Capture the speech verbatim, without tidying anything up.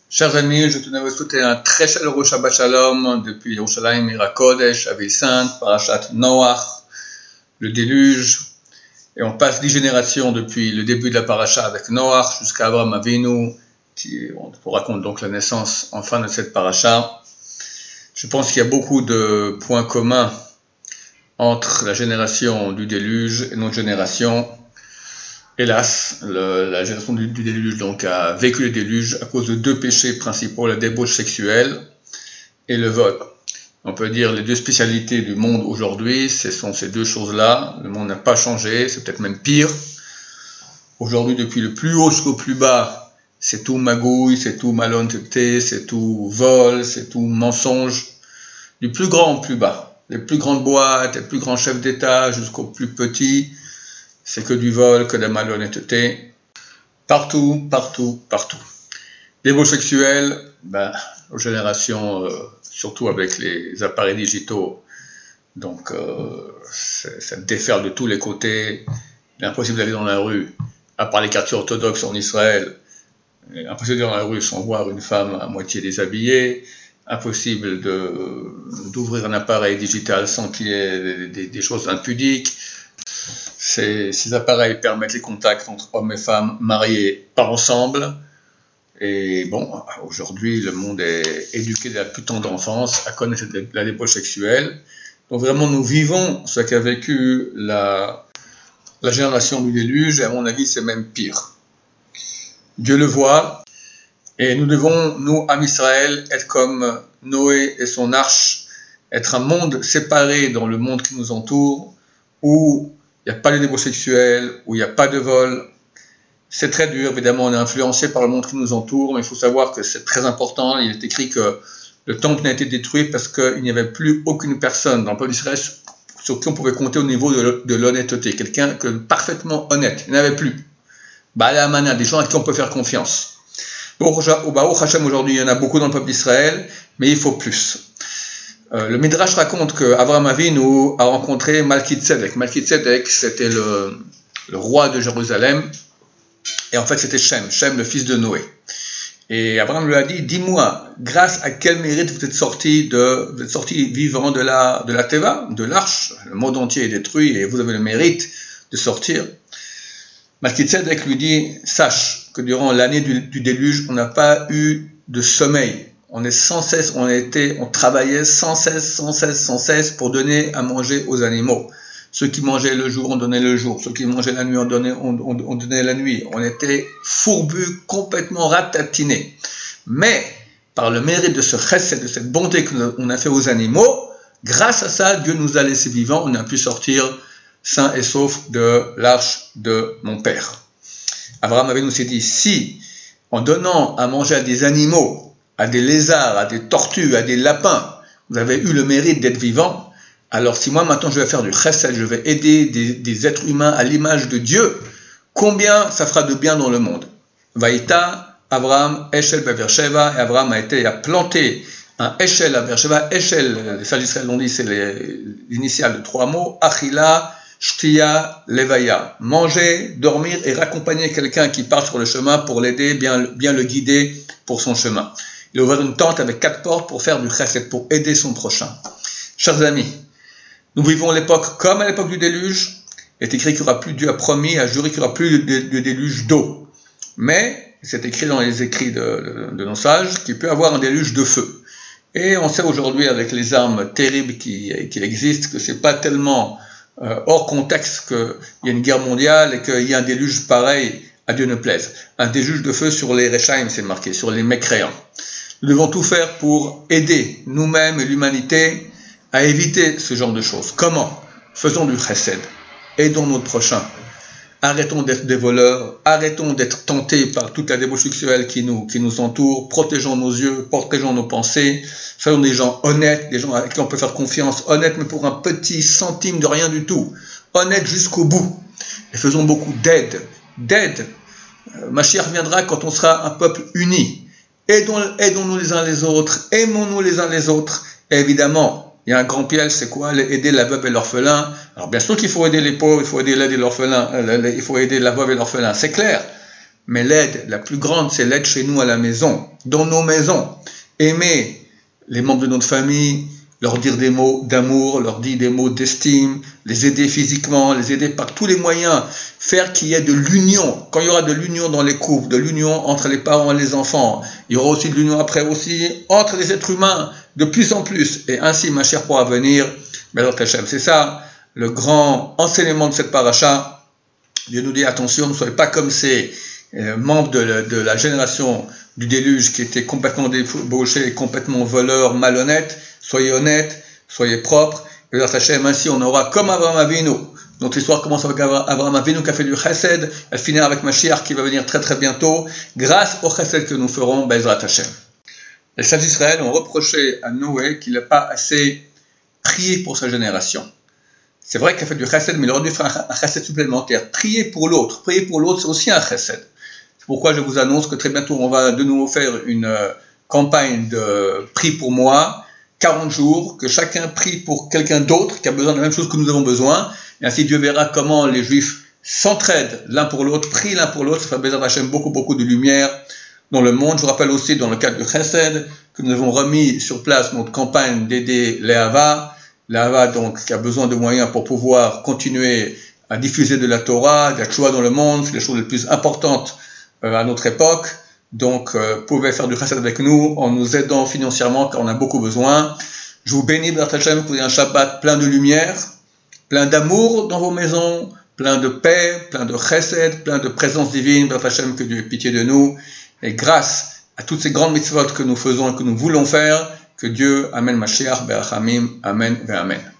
Chers amis, je tenais à vous souhaiter un très chaleureux Shabbat Shalom depuis Yerushalayim, Ira Kodesh, la ville sainte, Parashat Noach, le déluge. Et on passe dix générations depuis le début de la paracha avec Noach jusqu'à Abraham Avinu, qui on raconte donc la naissance enfin de cette paracha. Je pense qu'il y a beaucoup de points communs entre la génération du déluge et notre génération. Hélas, le, la génération du, du déluge donc a vécu le déluge à cause de deux péchés principaux, la débauche sexuelle et le vol. On peut dire les deux spécialités du monde aujourd'hui, ce sont ces deux choses-là. Le monde n'a pas changé, c'est peut-être même pire. Aujourd'hui, depuis le plus haut jusqu'au plus bas, c'est tout magouille, c'est tout malhonnêteté, c'est tout vol, c'est tout mensonge. Du plus grand au plus bas, les plus grandes boîtes, les plus grands chefs d'État jusqu'aux plus petits, c'est que du vol, que de la malhonnêteté. Partout, partout, partout. Débauche sexuelle, ben, aux générations, euh, surtout avec les appareils digitaux, donc euh, ça déferle de tous les côtés. Il est impossible d'aller dans la rue, à part les quartiers orthodoxes en Israël, impossible d'aller dans la rue sans voir une femme à moitié déshabillée, impossible de, d'ouvrir un appareil digital sans qu'il y ait des, des, des choses impudiques. Ces, ces appareils permettent les contacts entre hommes et femmes mariés par ensemble. Et bon, aujourd'hui, le monde est éduqué dès la plus tendre enfance à connaître la débauche sexuelle. Donc vraiment, nous vivons ce qu'a vécu la, la génération du déluge, et à mon avis, c'est même pire. Dieu le voit, et nous devons, nous, Am Israël, être comme Noé et son arche, être un monde séparé dans le monde qui nous entoure, où il n'y a pas de débauche sexuelle, où il n'y a pas de vol. C'est très dur, évidemment, on est influencé par le monde qui nous entoure, mais il faut savoir que c'est très important. Il est écrit que le temple n'a été détruit parce qu'il n'y avait plus aucune personne dans le peuple d'Israël sur qui on pouvait compter au niveau de l'honnêteté, quelqu'un que parfaitement honnête, il n'y en avait plus. Baal Hamana, des gens à qui on peut faire confiance. Au Baruch Hashem, aujourd'hui, il y en a beaucoup dans le peuple d'Israël, mais il faut plus. Euh, le Midrash raconte qu'Avraham Avinu a rencontré Malki-Tzedek. Malki-Tzedek, c'était le, le roi de Jérusalem, et en fait c'était Shem, Shem le fils de Noé. Et Abraham lui a dit, dis-moi, grâce à quel mérite vous êtes sorti de, vous êtes sorti vivant de la, de la Teva, de l'arche, le monde entier est détruit et vous avez le mérite de sortir. Malki-Tzedek lui dit, sache que durant l'année du, du déluge, on n'a pas eu de sommeil. On est sans cesse, on a été, on travaillait sans cesse, sans cesse, sans cesse pour donner à manger aux animaux. Ceux qui mangeaient le jour, on donnait le jour. Ceux qui mangeaient la nuit, on donnait, on, on, on donnait la nuit. On était fourbus, complètement ratatinés. Mais, par le mérite de ce chesed, de cette bonté qu'on a fait aux animaux, grâce à ça, Dieu nous a laissés vivants. On a pu sortir sains et saufs de l'arche de mon père. Abraham avait nous s'est dit, si, en donnant à manger à des animaux, à des lézards, à des tortues, à des lapins, vous avez eu le mérite d'être vivant, alors si moi maintenant je vais faire du chesed, je vais aider des, des êtres humains à l'image de Dieu, combien ça fera de bien dans le monde. Vaïta, Abraham, Eshel Be'er-Sheva, et Abraham a été, a planté un Eshel à Be'er-Sheva. Eshel, les sages d'Israël l'ont dit, c'est les initiales de trois mots, Achila, Shtia, Levaya. Manger, dormir et raccompagner quelqu'un qui part sur le chemin pour l'aider, bien, bien le guider pour son chemin. Il a ouvert une tente avec quatre portes pour faire du chesed, pour aider son prochain. Chers amis, nous vivons l'époque comme à l'époque du déluge. Il est écrit qu'il n'y aura plus, Dieu a promis, a juré qu'il n'y aura plus de, de déluge d'eau. Mais, c'est écrit dans les écrits de, de, de nos sages, qu'il peut y avoir un déluge de feu. Et on sait aujourd'hui, avec les armes terribles qui, qui existent, que c'est pas tellement euh, hors contexte qu'il y a une guerre mondiale et qu'il y a un déluge pareil, à Dieu ne plaise. Un déluge de feu sur les Rechaim, c'est marqué, sur les mécréants. Nous devons tout faire pour aider nous-mêmes et l'humanité à éviter ce genre de choses. Comment ? Faisons du chesed. Aidons notre prochain. Arrêtons d'être des voleurs. Arrêtons d'être tentés par toute la débauche sexuelle qui nous, qui nous entoure. Protégeons nos yeux, protégeons nos pensées. Soyons des gens honnêtes, des gens à qui on peut faire confiance. Honnêtes, mais pour un petit centime de rien du tout. Honnêtes jusqu'au bout. Et faisons beaucoup d'aide. D'aide. Mashiach viendra quand on sera un peuple uni. Aidons, aidons-nous les uns les autres, aimons-nous les uns les autres. Et évidemment, il y a un grand piège, c'est quoi ? Aider la veuve et l'orphelin. Alors bien sûr qu'il faut aider les pauvres, il faut aider l'aide et l'orphelin, il faut aider la veuve et l'orphelin, c'est clair. mais l'aide la plus grande, c'est l'aide chez nous à la maison, dans nos maisons. Aimer les membres de notre famille, leur dire des mots d'amour, leur dire des mots d'estime, les aider physiquement, les aider par tous les moyens, faire qu'il y ait de l'union. Quand il y aura de l'union dans les couples, de l'union entre les parents et les enfants, il y aura aussi de l'union après aussi entre les êtres humains, de plus en plus. Et ainsi, ma chère, pourra venir, c'est ça le grand enseignement de cette paracha. Dieu nous dit, attention, ne soyez pas comme ces euh, membres de la, de la génération du déluge qui étaient complètement débauchés, complètement voleurs, malhonnêtes. Soyez honnêtes, soyez propres. Et ainsi, on aura comme Abraham Avinu. Notre histoire commence avec Abraham Avinu qui a fait du chesed. Elle finira avec Mashiach qui va venir très très bientôt, grâce au chesed que nous ferons, Bezrat Hashem. Les sages d'Israël ont reproché à Noé qu'il n'a pas assez prié pour sa génération. C'est vrai qu'il a fait du chesed, mais il aurait dû faire un chesed supplémentaire. Prier pour l'autre. Prier pour l'autre, c'est aussi un chesed. C'est pourquoi je vous annonce que très bientôt, on va de nouveau faire une euh, campagne de prie pour moi, quarante jours, que chacun prie pour quelqu'un d'autre qui a besoin de la même chose que nous avons besoin. Et ainsi, Dieu verra comment les Juifs s'entraident l'un pour l'autre, prient l'un pour l'autre. Ça fait Bezrat Hashem beaucoup, beaucoup de lumière dans le monde. Je vous rappelle aussi, dans le cadre du chesed, que nous avons remis sur place notre campagne d'aider les Hava. L'Ahava, donc, qui a besoin de moyens pour pouvoir continuer à diffuser de la Torah, de la Tchouva dans le monde, c'est les choses les plus importantes euh, à notre époque. Donc, euh, vous pouvez faire du chesed avec nous en nous aidant financièrement car on a beaucoup besoin. Je vous bénis, Bezrat Hashem, que vous ayez un Shabbat plein de lumière, plein d'amour dans vos maisons, plein de paix, plein de chesed, plein de présence divine. Bezrat Hashem, que Dieu ait pitié de nous. Et grâce à toutes ces grandes mitzvot que nous faisons et que nous voulons faire, que Dieu amène Mashiach, Berachamim, Amen, Amen.